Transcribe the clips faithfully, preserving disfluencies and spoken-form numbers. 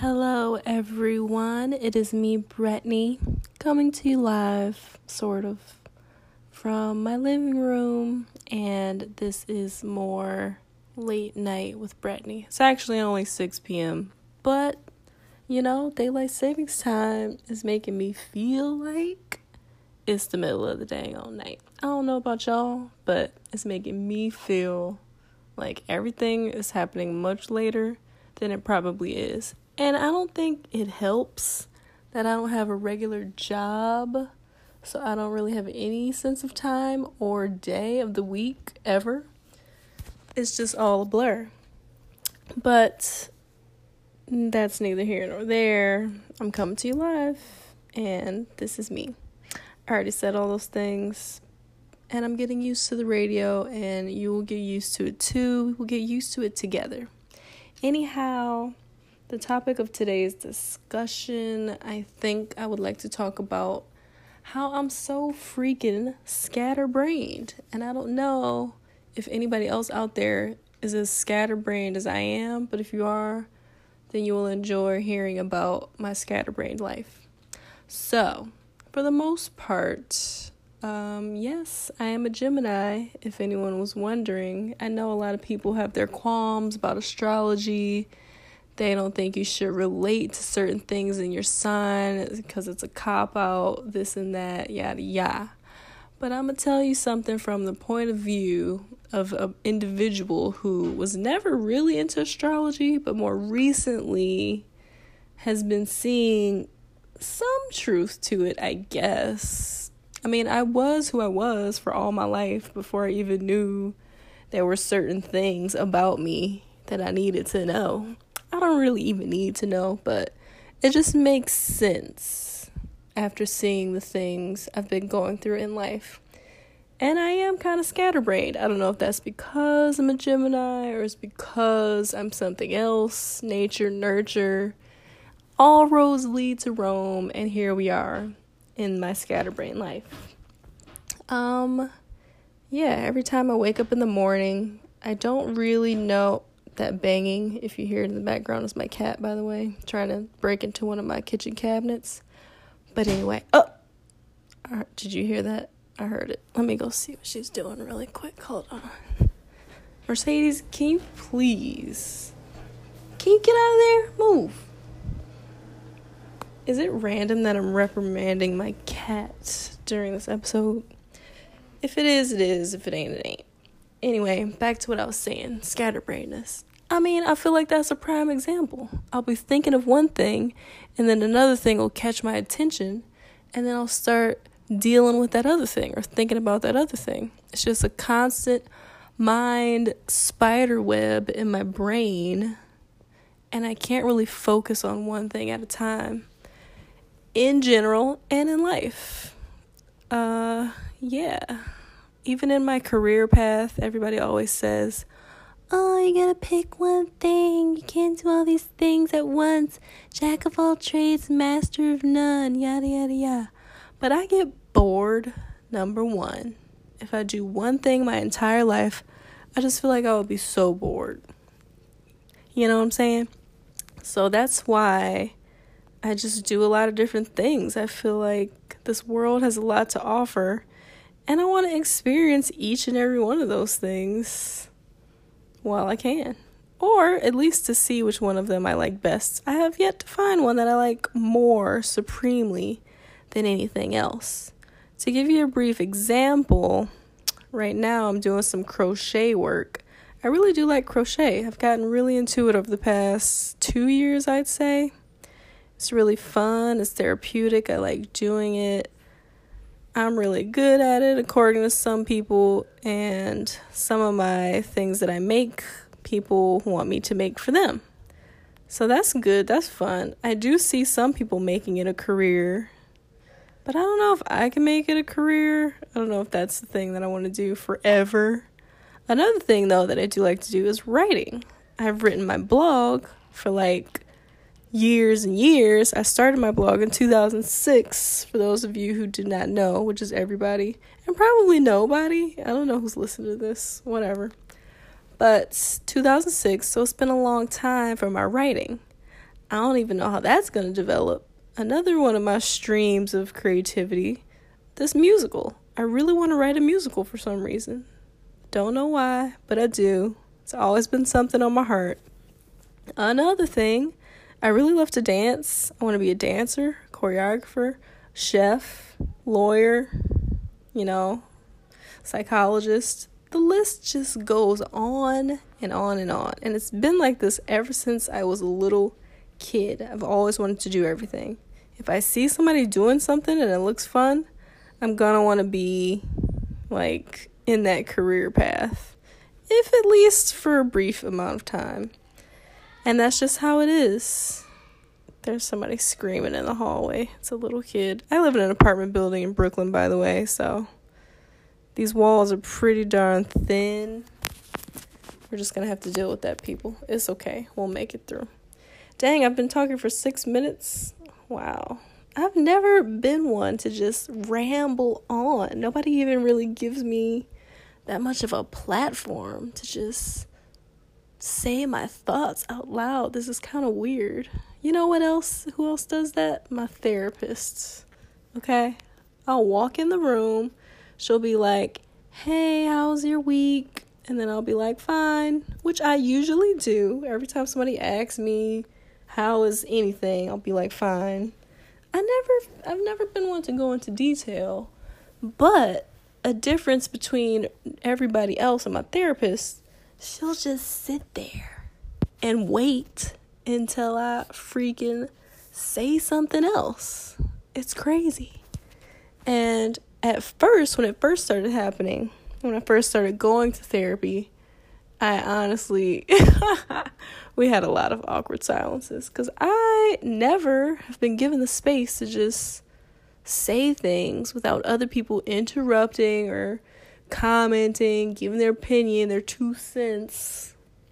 Hello, everyone. It is me, Brittany, coming to you live, sort of, from my living room. And this is more late night with Brittany. It's actually only six p.m., but, you know, daylight savings time is making me feel like it's the middle of the dang old night. I don't know about y'all, but it's making me feel like everything is happening much later than it probably is. And I don't think it helps that I don't have a regular job, so I don't really have any sense of time or day of the week ever. It's just all a blur. But that's neither here nor there. I'm coming to you live, and this is me. I already said all those things, and I'm getting used to the radio, and you will get used to it too. We'll get used to it together. Anyhow, the topic of today's discussion, I think I would like to talk about how I'm so freaking scatterbrained. And I don't know if anybody else out there is as scatterbrained as I am, but if you are, then you will enjoy hearing about my scatterbrained life. So, for the most part, um, yes, I am a Gemini, if anyone was wondering. I know a lot of people have their qualms about astrology. They don't think you should relate to certain things in your sign because it's a cop-out, this and that, yada, yada. But I'm going to tell you something from the point of view of an individual who was never really into astrology, but more recently has been seeing some truth to it, I guess. I mean, I was who I was for all my life before I even knew there were certain things about me that I needed to know. I don't really even need to know, but it just makes sense after seeing the things I've been going through in life. And I am kind of scatterbrained. I don't know if that's because I'm a Gemini or it's because I'm something else, nature, nurture. All roads lead to Rome, and here we are in my scatterbrained life. Um, yeah, every time I wake up in the morning, I don't really know. That banging, if you hear it in the background, is my cat, by the way, trying to break into one of my kitchen cabinets. But anyway, oh, did you hear that? I heard it. Let me go see what she's doing really quick. Hold on. Mercedes, can you please, can you get out of there? Move. Is it random that I'm reprimanding my cat during this episode? If it is, it is. If it ain't, it ain't. Anyway, back to what I was saying, scatterbrainedness. I mean, I feel like that's a prime example. I'll be thinking of one thing, and then another thing will catch my attention, and then I'll start dealing with that other thing or thinking about that other thing. It's just a constant mind spider web in my brain, and I can't really focus on one thing at a time in general and in life. Uh, yeah. Even in my career path, everybody always says, oh, you gotta pick one thing. You can't do all these things at once. Jack of all trades, master of none, yada, yada, yada. But I get bored, number one. If I do one thing my entire life, I just feel like I would be so bored. You know what I'm saying? So that's why I just do a lot of different things. I feel like this world has a lot to offer. And I want to experience each and every one of those things while I can. Or at least to see which one of them I like best. I have yet to find one that I like more supremely than anything else. To give you a brief example, right now I'm doing some crochet work. I really do like crochet. I've gotten really into it over the past two years, I'd say. It's really fun. It's therapeutic. I like doing it. I'm really good at it, according to some people, and some of my things that I make, people want me to make for them. So that's good. That's fun. I do see some people making it a career, but I don't know if I can make it a career. I don't know if that's the thing that I want to do forever. Another thing, though, that I do like to do is writing. I've written my blog for like years and years. I started my blog in two thousand six, for those of you who did not know, which is everybody, and probably nobody. I don't know who's listening to this, whatever. But two thousand six, so it's been a long time for my writing. I don't even know how that's going to develop. Another one of my streams of creativity, this musical. I really want to write a musical for some reason. Don't know why, but I do. It's always been something on my heart. Another thing, I really love to dance. I want to be a dancer, choreographer, chef, lawyer, you know, psychologist. The list just goes on and on and on. And it's been like this ever since I was a little kid. I've always wanted to do everything. If I see somebody doing something and it looks fun, I'm gonna want to be like in that career path, if at least for a brief amount of time. And that's just how it is. There's somebody screaming in the hallway. It's a little kid. I live in an apartment building in Brooklyn, by the way, so these walls are pretty darn thin. We're just gonna have to deal with that, people. It's okay. We'll make it through. Dang, I've been talking for six minutes. Wow. I've never been one to just ramble on. Nobody even really gives me that much of a platform to just say my thoughts out loud. This is kind of weird. You know what else? Who else does that? My therapist. Okay? I'll walk in the room. She'll be like, hey, how's your week? And then I'll be like, fine, which I usually do. Every time somebody asks me, how is anything? I'll be like, fine. I never, I've never been one to go into detail, but a difference between everybody else and my therapist, she'll just sit there and wait until I freaking say something else. It's crazy. And at first, when it first started happening, when I first started going to therapy, I honestly, we had a lot of awkward silences because I never have been given the space to just say things without other people interrupting or commenting, giving their opinion, their two cents.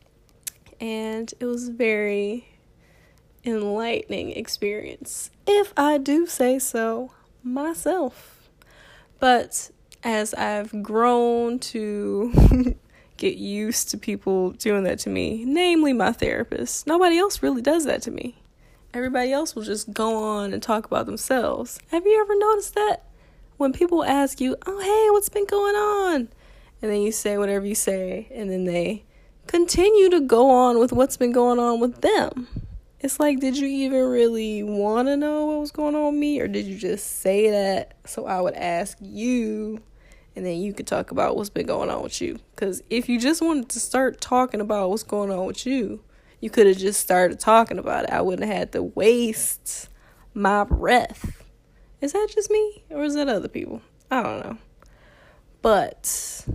And it was a very enlightening experience, if I do say so myself. But as I've grown to get used to people doing that to me, namely my therapist, nobody else really does that to me. Everybody else will just go on and talk about themselves. Have you ever noticed that? When people ask you, oh, hey, what's been going on? And then you say whatever you say, and then they continue to go on with what's been going on with them. It's like, did you even really want to know what was going on with me? Or did you just say that so I would ask you, and then you could talk about what's been going on with you? Because if you just wanted to start talking about what's going on with you, you could have just started talking about it. I wouldn't have had to waste my breath. Is that just me? Or is that other people? I don't know. But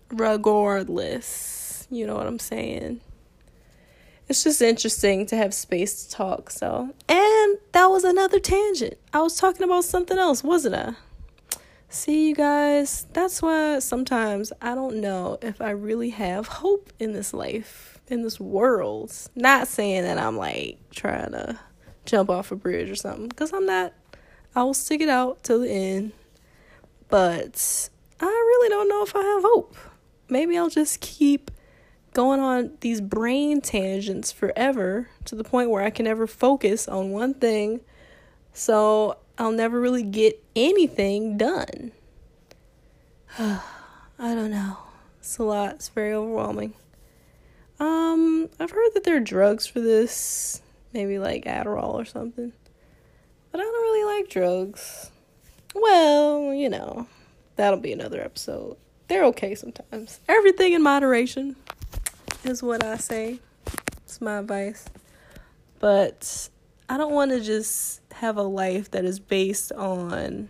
regardless, you know what I'm saying? It's just interesting to have space to talk. So, and that was another tangent. I was talking about something else, wasn't I? See, you guys, that's why sometimes I don't know if I really have hope in this life, in this world. Not saying that I'm like trying to jump off a bridge or something, because I'm not. I will stick it out till the end. But I really don't know if I have hope. Maybe I'll just keep going on these brain tangents forever to the point where I can never focus on one thing. So I'll never really get anything done. I don't know. It's a lot. It's very overwhelming. Um, I've heard that there are drugs for this. Maybe like Adderall or something. But I don't really like drugs. Well, you know, that'll be another episode. They're okay sometimes. Everything in moderation is what I say. It's my advice. But I don't want to just have a life that is based on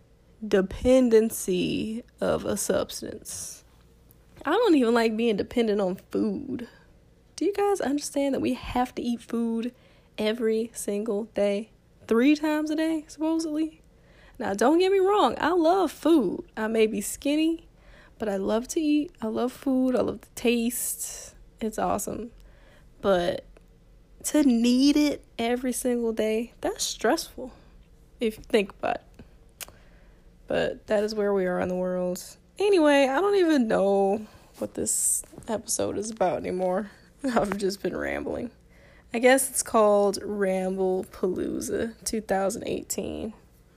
dependency of a substance. I don't even like being dependent on food. Do you guys understand that we have to eat food every single day? Three times a day, supposedly? Now, don't get me wrong. I love food. I may be skinny, but I love to eat. I love food. I love the taste. It's awesome. But to need it every single day, that's stressful, if you think about it. But that is where we are in the world. Anyway, I don't even know what this episode is about anymore. I've just been rambling. I guess it's called Ramble Palooza twenty eighteen.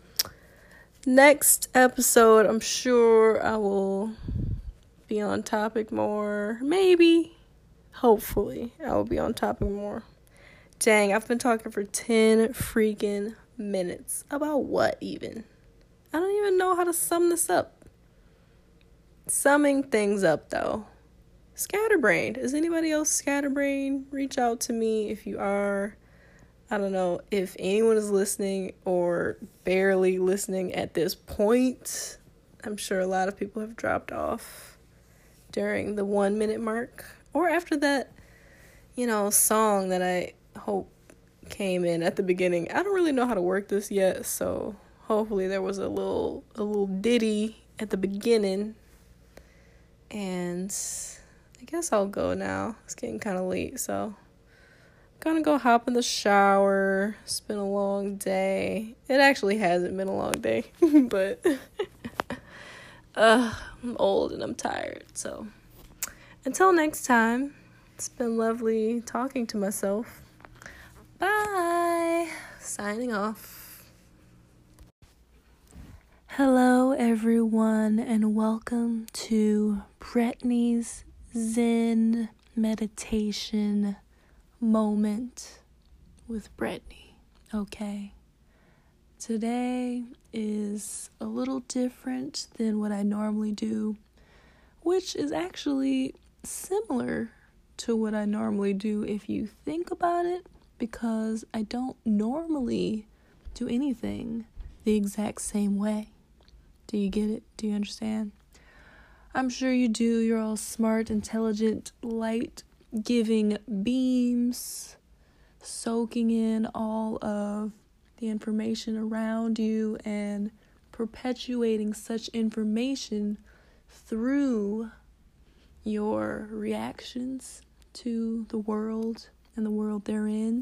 Next episode, I'm sure I will be on topic more. Maybe. Hopefully, I will be on topic more. Dang, I've been talking for ten freaking minutes. About what even? I don't even know how to sum this up. Summing things up, though. Scatterbrained. Is anybody else scatterbrained? Reach out to me if you are. I don't know if anyone is listening or barely listening at this point. I'm sure a lot of people have dropped off during the one minute mark. Or after that, you know, song that I hope came in at the beginning. I don't really know how to work this yet, so hopefully there was a little a little ditty at the beginning. And I guess I'll go now. It's getting kind of late, so I'm gonna go hop in the shower. It's been a long day. It actually hasn't been a long day, but uh, I'm old and I'm tired, so until next time, it's been lovely talking to myself. Bye. Signing off. Hello, everyone, and welcome to Brittany's Zen meditation moment with Brittany. Okay. Today is a little different than what I normally do, which is actually similar to what I normally do if you think about it, because I don't normally do anything the exact same way. Do you get it? Do you understand? I'm sure you do. You're all smart, intelligent, light-giving beams, soaking in all of the information around you and perpetuating such information through your reactions to the world and the world they're in.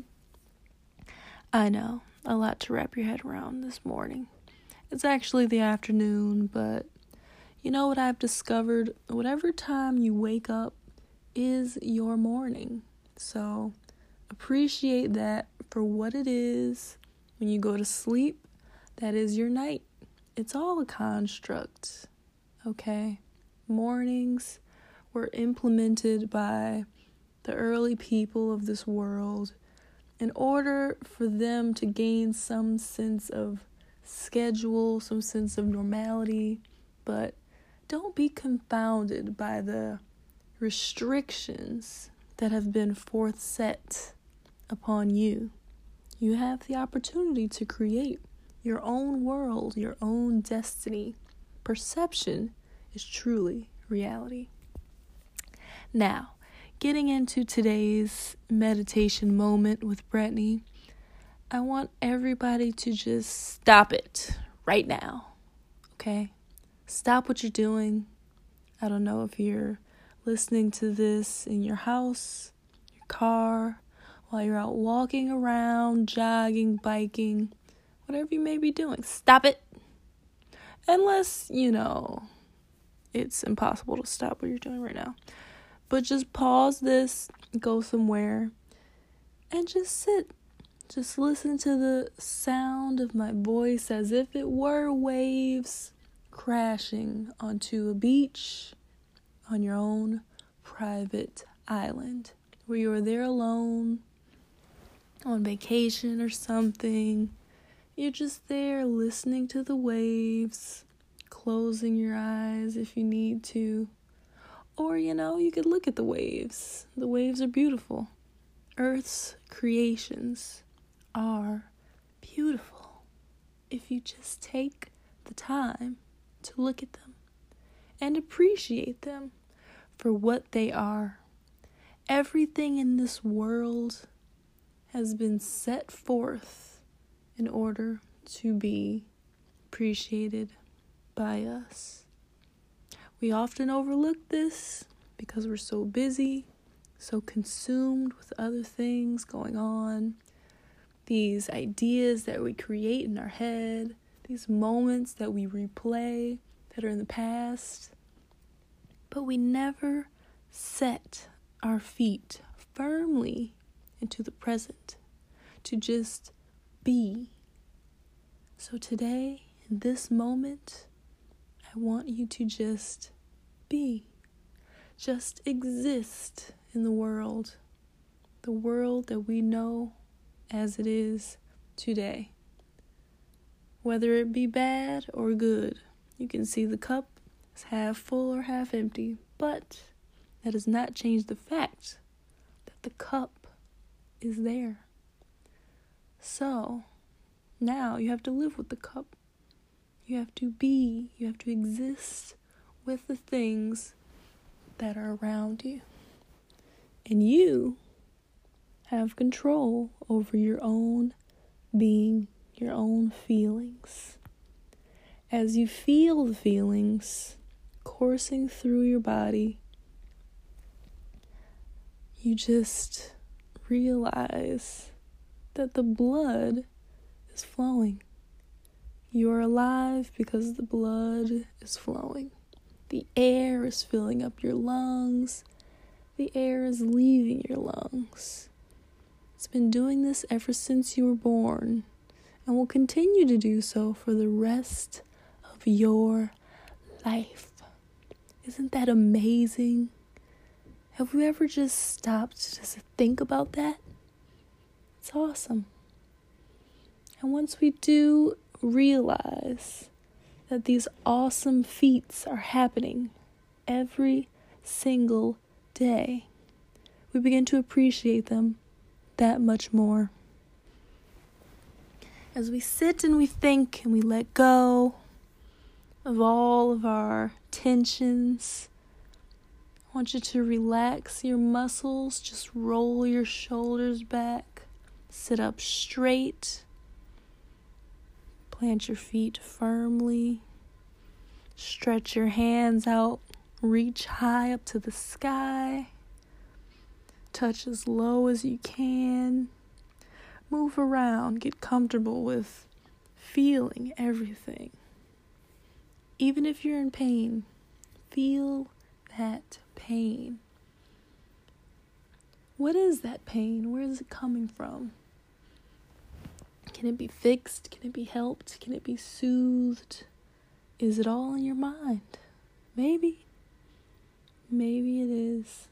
I know, a lot to wrap your head around this morning. It's actually the afternoon, but you know what I've discovered? Whatever time you wake up is your morning. So appreciate that for what it is. When you go to sleep, that is your night. It's all a construct, okay? Mornings were implemented by the early people of this world in order for them to gain some sense of schedule, some sense of normality, but don't be confounded by the restrictions that have been forth set upon you. You have the opportunity to create your own world, your own destiny. Perception is truly reality. Now, getting into today's meditation moment with Brittany, I want everybody to just stop it right now, okay? Stop what you're doing. I don't know if you're listening to this in your house, your car, while you're out walking around, jogging, biking, whatever you may be doing. Stop it. Unless, you know, it's impossible to stop what you're doing right now. But just pause this, go somewhere, and just sit. Just listen to the sound of my voice as if it were waves crashing onto a beach on your own private island, where you are there alone, on vacation or something. You're just there listening to the waves, closing your eyes if you need to. Or, you know, you could look at the waves. The waves are beautiful. Earth's creations are beautiful if you just take the time to look at them and appreciate them for what they are. Everything in this world has been set forth in order to be appreciated by us. We often overlook this because we're so busy, so consumed with other things going on. These ideas that we create in our head, these moments that we replay that are in the past. But we never set our feet firmly into the present, to just be. So today, in this moment, I want you to just be. Just exist in the world. The world that we know as it is today. Whether it be bad or good, you can see the cup is half full or half empty, but that does not change the fact that the cup is there. So, now you have to live with the cup. You have to be, you have to exist with the things that are around you. And you have control over your own being, your own feelings. As you feel the feelings coursing through your body, you just realize that the blood is flowing. You are alive because the blood is flowing. The air is filling up your lungs. The air is leaving your lungs. It's been doing this ever since you were born, and will continue to do so for the rest of your life. Isn't that amazing? Have we ever just stopped to think about that? It's awesome. And once we do realize that these awesome feats are happening every single day, we begin to appreciate them that much more. As we sit and we think and we let go of all of our tensions, I want you to relax your muscles, just roll your shoulders back, sit up straight, plant your feet firmly, stretch your hands out, reach high up to the sky, touch as low as you can, move around, get comfortable with feeling everything. Even if you're in pain, feel that pain. What is that pain? Where is it coming from? Can it be fixed? Can it be helped? Can it be soothed? Is it all in your mind? Maybe. Maybe it is.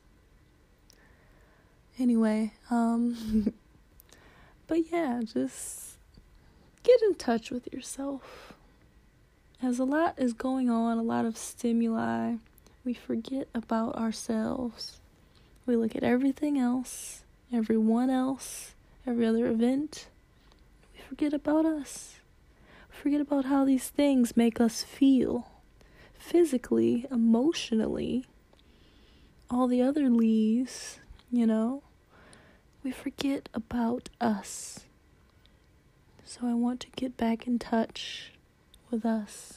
Anyway, um, but yeah, just get in touch with yourself. As a lot is going on, a lot of stimuli, we forget about ourselves. We look at everything else, everyone else, every other event. We forget about us. We forget about how these things make us feel. Physically, emotionally, all the other leaves, you know. We forget about us. So I want to get back in touch with us.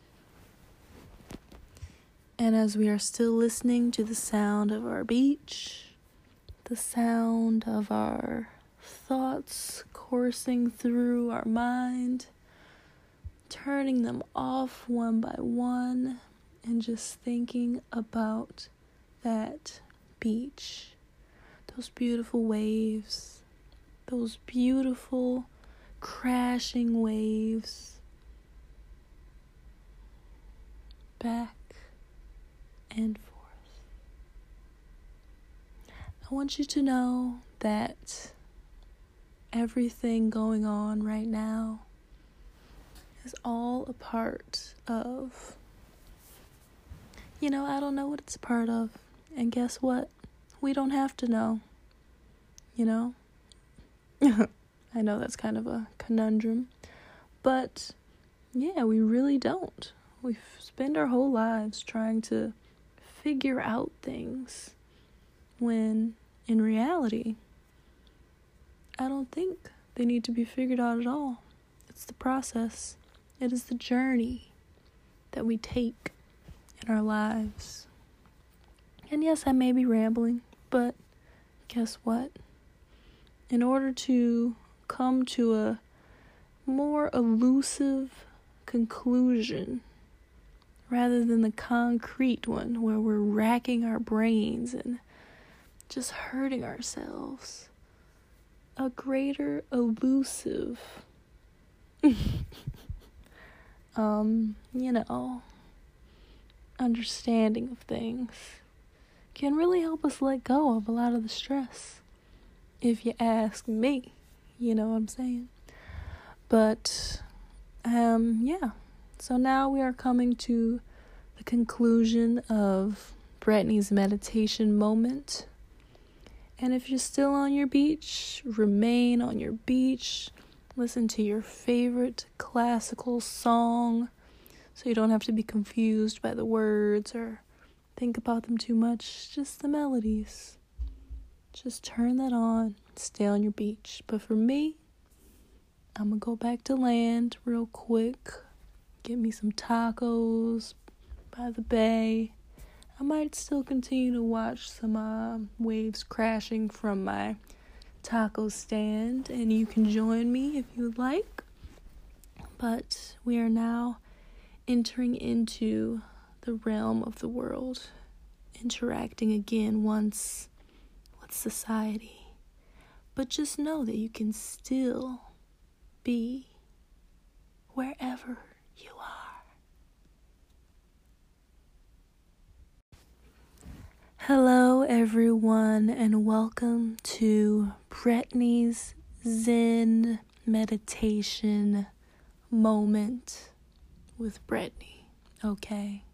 And as we are still listening to the sound of our beach, the sound of our thoughts coursing through our mind, turning them off one by one, and just thinking about that beach, those beautiful waves, those beautiful crashing waves, back and forth. I want you to know that everything going on right now is all a part of, you know, I don't know what it's a part of. And guess what? We don't have to know, you know? I know that's kind of a conundrum, but yeah, we really don't. We spend our whole lives trying to figure out things when in reality, I don't think they need to be figured out at all. It's the process. It is the journey that we take in our lives. And yes, I may be rambling, but guess what? In order to come to a more elusive conclusion, rather than the concrete one where we're racking our brains and just hurting ourselves, a greater elusive, um, you know, understanding of things can really help us let go of a lot of the stress, if you ask me. You know what I'm saying? But, um, yeah. So now we are coming to the conclusion of Brittany's meditation moment. And if you're still on your beach, remain on your beach. Listen to your favorite classical song so you don't have to be confused by the words or think about them too much. Just the melodies. Just turn that on. Stay on your beach. But for me, I'm going to go back to land real quick. Get me some tacos by the bay. I might still continue to watch some uh, waves crashing from my taco stand, and you can join me if you would like. But we are now entering into the realm of the world, interacting again once with society. But just know that you can still be wherever you are. Hello, everyone, and welcome to Brittany's Zen meditation moment with Brittany. Okay,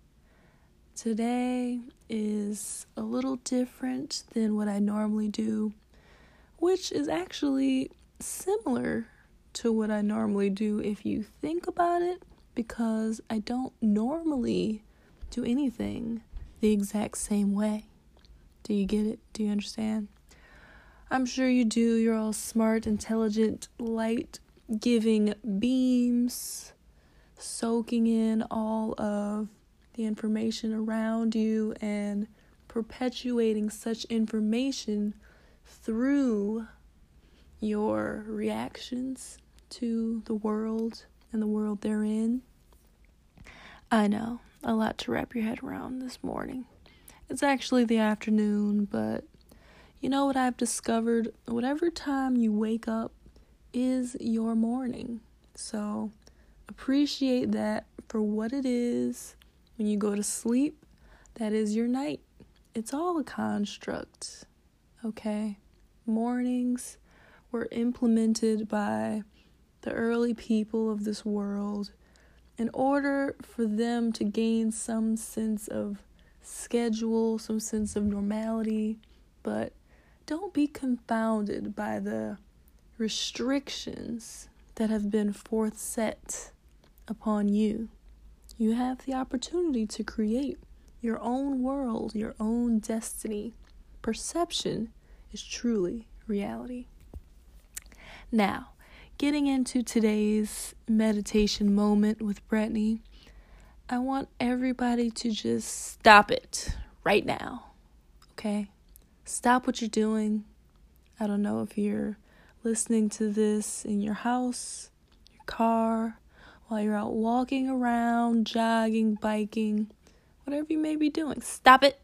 today is a little different than what I normally do, which is actually similar to what I normally do if you think about it, because I don't normally do anything the exact same way. Do you get it? Do you understand? I'm sure you do. You're all smart, intelligent, light-giving beams, soaking in all of the information around you and perpetuating such information through your reactions to the world and the world therein. I know, a lot to wrap your head around this morning. It's actually the afternoon, but you know what I've discovered? Whatever time you wake up is your morning. So appreciate that for what it is. When you go to sleep, that is your night. It's all a construct, okay? Mornings were implemented by the early people of this world in order for them to gain some sense of schedule, some sense of normality. But don't be confounded by the restrictions that have been forth set upon you. You have the opportunity to create your own world, your own destiny. Perception is truly reality. Now, getting into today's meditation moment with Brittany, I want everybody to just stop it right now, okay? Stop what you're doing. I don't know if you're listening to this in your house, your car, while you're out walking around, jogging, biking, whatever you may be doing. Stop it.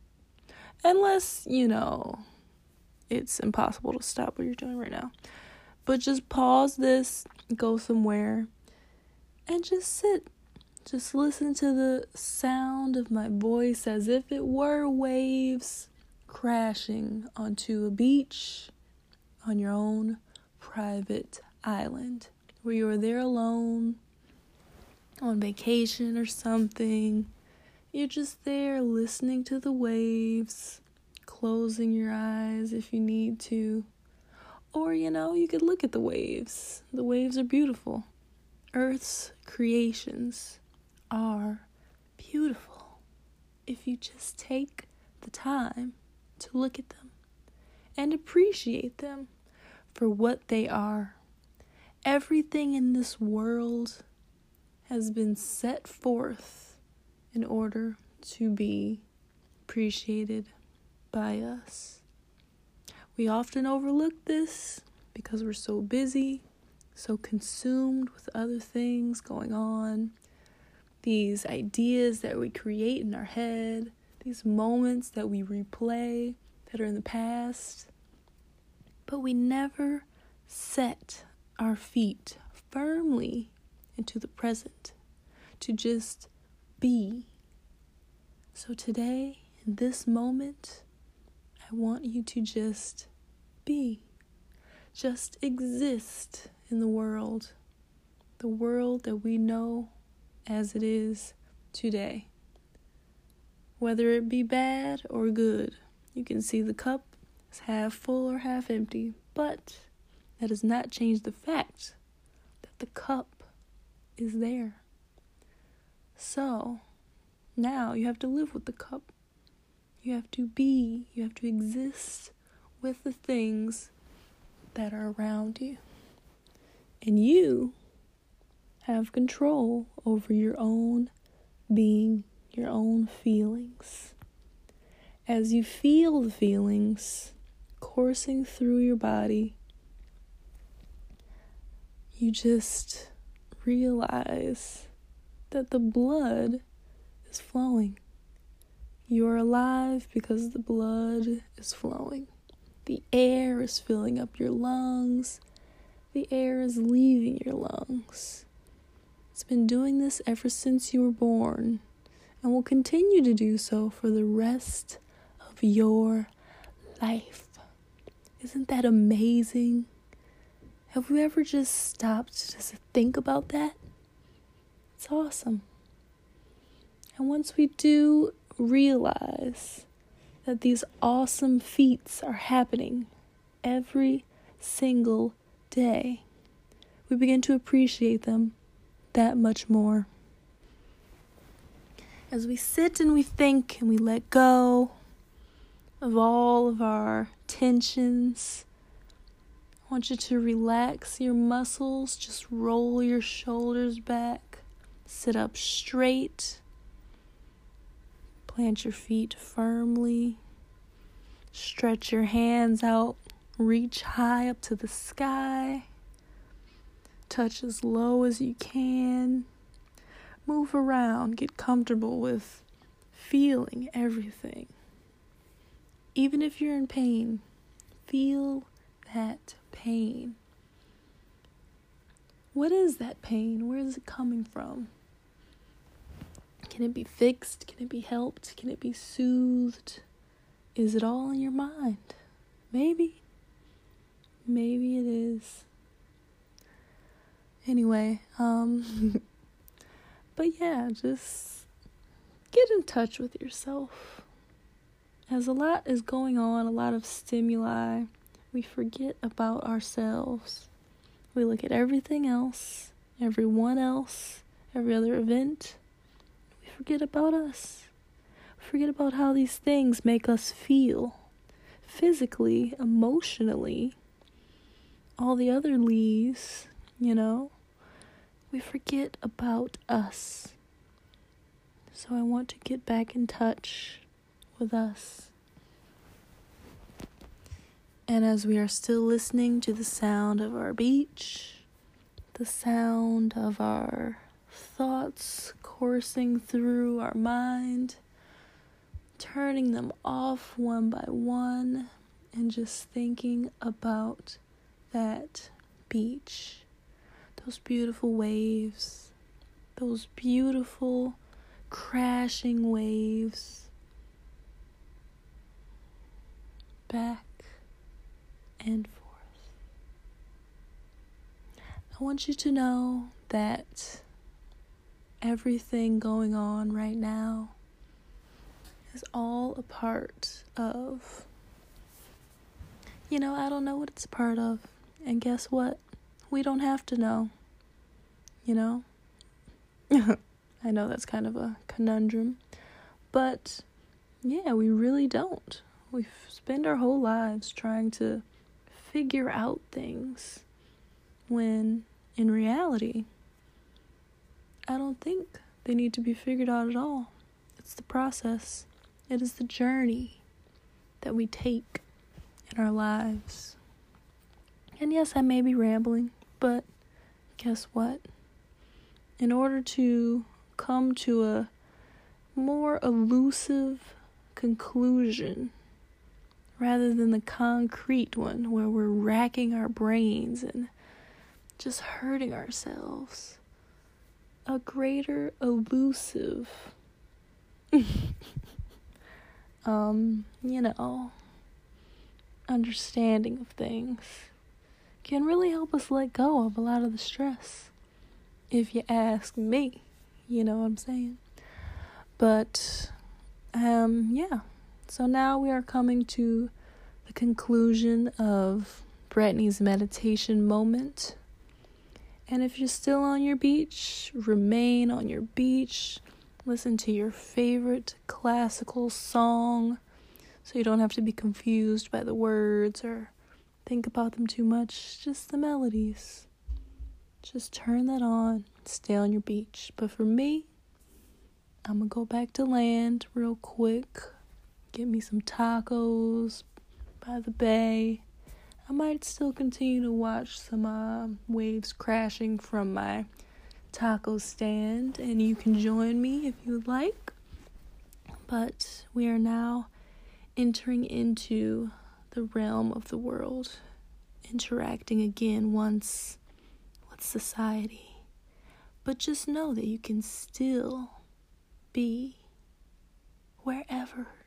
Unless, you know, it's impossible to stop what you're doing right now. But just pause this, go somewhere, and just sit. Just listen to the sound of my voice as if it were waves crashing onto a beach on your own private island, where you are there alone, on vacation or something. You're just there listening to the waves, closing your eyes if you need to. Or, you know, you could look at the waves. The waves are beautiful. Earth's creations are beautiful if you just take the time to look at them and appreciate them for what they are. Everything in this world has been set forth in order to be appreciated by us. We often overlook this because we're so busy, so consumed with other things going on. These ideas that we create in our head, these moments that we replay that are in the past. but we never set our feet firmly into the present to just be. So today, in this moment, I want you to just be. Just exist in the world. The world that we know as it is today. Whether it be bad or good, you can see the cup is half full or half empty, but that does not change the fact that the cup is there. So, now you have to live with the cup. You have to be, you have to exist with the things that are around you. And you have control over your own being, your own feelings. As you feel the feelings coursing through your body, you just realize that the blood is flowing. You are alive because the blood is flowing. The air is filling up your lungs. The air is leaving your lungs. It's been doing this ever since you were born and will continue to do so for the rest of your life. Isn't that amazing? Have you ever just stopped just to think about that? It's awesome. And once we do realize that these awesome feats are happening every single day, we begin to appreciate them that much more. As we sit and we think and we let go of all of our tensions, I want you to relax your muscles, just roll your shoulders back, sit up straight, plant your feet firmly, stretch your hands out, reach high up to the sky, touch as low as you can, move around, get comfortable with feeling everything. Even if you're in pain, feel that pain. What is that pain? Where is it coming from? Can it be fixed? Can it be helped? Can it be soothed? Is it all in your mind? Maybe. Maybe it is. Anyway, um, but yeah, just get in touch with yourself. As a lot is going on, a lot of stimuli, we forget about ourselves. We look at everything else, everyone else, every other event. We forget about us. We forget about how these things make us feel physically, emotionally, all the other leaves, you know. We forget about us. So I want to get back in touch with us. And as we are still listening to the sound of our beach, the sound of our thoughts coursing through our mind, turning them off one by one, and just thinking about that beach, those beautiful waves, those beautiful crashing waves, back and forth. I want you to know that everything going on right now is all a part of, you know, I don't know what it's a part of. And guess what? We don't have to know, you know? I know that's kind of a conundrum, but yeah, we really don't. We spend our whole lives trying to figure out things when in reality, I don't think they need to be figured out at all. It's the process. It is the journey that we take in our lives. And yes, I may be rambling, but guess what? In order to come to a more elusive conclusion rather than the concrete one where we're racking our brains and just hurting ourselves. A greater elusive, um, you know, understanding of things can really help us let go of a lot of the stress, if you ask me. You know what I'm saying? But, um, yeah. So now we are coming to the conclusion of Brittany's meditation moment. And if you're still on your beach, remain on your beach. Listen to your favorite classical song so you don't have to be confused by the words or think about them too much. Just the melodies. Just turn that on. Stay on your beach. But for me, I'm going to go back to land real quick. Get me some tacos by the bay. I might still continue to watch some uh, waves crashing from my taco stand. And you can join me if you would like. But we are now entering into the realm of the world. Interacting again once with society. But just know that you can still be wherever